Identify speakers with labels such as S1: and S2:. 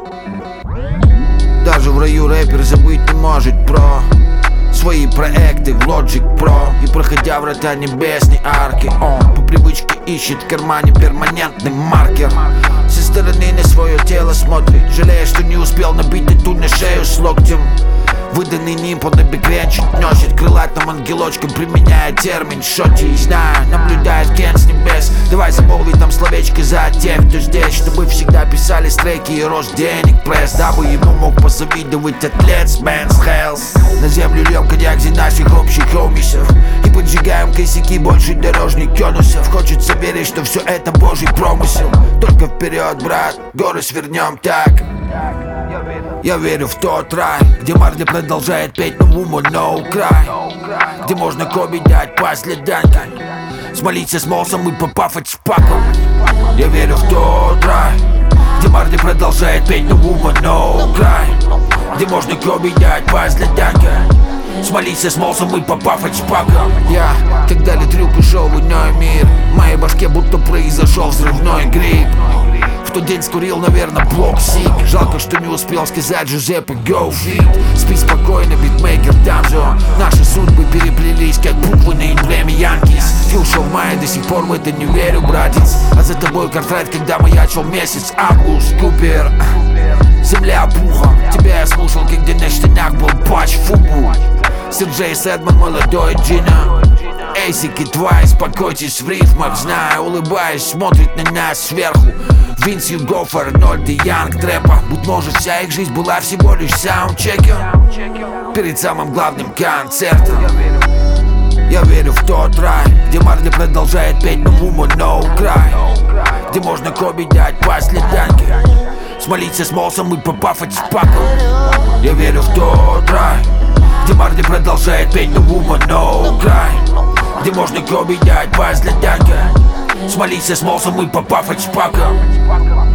S1: Даже в раю рэпер забыть не может про свои проекты в Logic Pro. И проходя врата небесной арки, он по привычке ищет в кармане перманентный маркер. Со стороны на свое тело смотрит, жалея, что не успел набить тату на шею с локтем. Выданный нимпл на бекренчик носит крылатым ангелочком, применяя термин шоти. Знаю, наблюдает Кен с небес. Давай замолви там словечко за тех, кто здесь, чтобы всегда писали стреки и рост денег пресс, дабы ему мог позавидовать атлет с Мэнс Хелс. На землю льем коньяк за наших общих хомисов и поджигаем косяки больше дорожных конусов. Хочется верить, что все это божий промысел. Только вперед, брат, горы свернем так. Я верю в тот рай, где Марли продолжает петь no woman, no cry, где можно Коби дать по следам, смолиться с Молсом и попафать с Паком. Я верю в тот рай, где Марли продолжает петь no woman, no cry, где можно Коби дать по следам, смолиться с Молсом и попафать с Паком. Я, когда Литрюк ушел в иной мир, в моей башке будто произошел взрывной грипп. В тот день скурил, наверное, блок сик. Жалко, что не успел сказать Джузеппе go fit. Спи спокойно, битмейкер, там же наши судьбы переплелись, как буквы на эмблеме Янкис. Ты ушел в мае, до сих пор в это не верю, братец. А за тобой картрайт, когда маячил месяц август. Купер, земля пухом. Тебя я слушал, когда на штанах был патч фубу. Сиджей Сэдман, молодой Джина. Эйсик и твои, спокойтесь в рифмах. Знаю, улыбаясь, смотрит на нас сверху. Винс, Югоф, Арнольд и Янг трэпа. Будь может, вся их жизнь была всего лишь саундчеком перед самым главным концертом. Я верю в тот рай, где Марли продолжает петь no woman, no cry, где можно Коби дать по следам, смолиться с Молсом и попафать с Паком. Я верю в тот рай, где Марли продолжает петь no woman, no cry, где можно Коби дать по следам, смолиться с Молсом и попафать с Паком.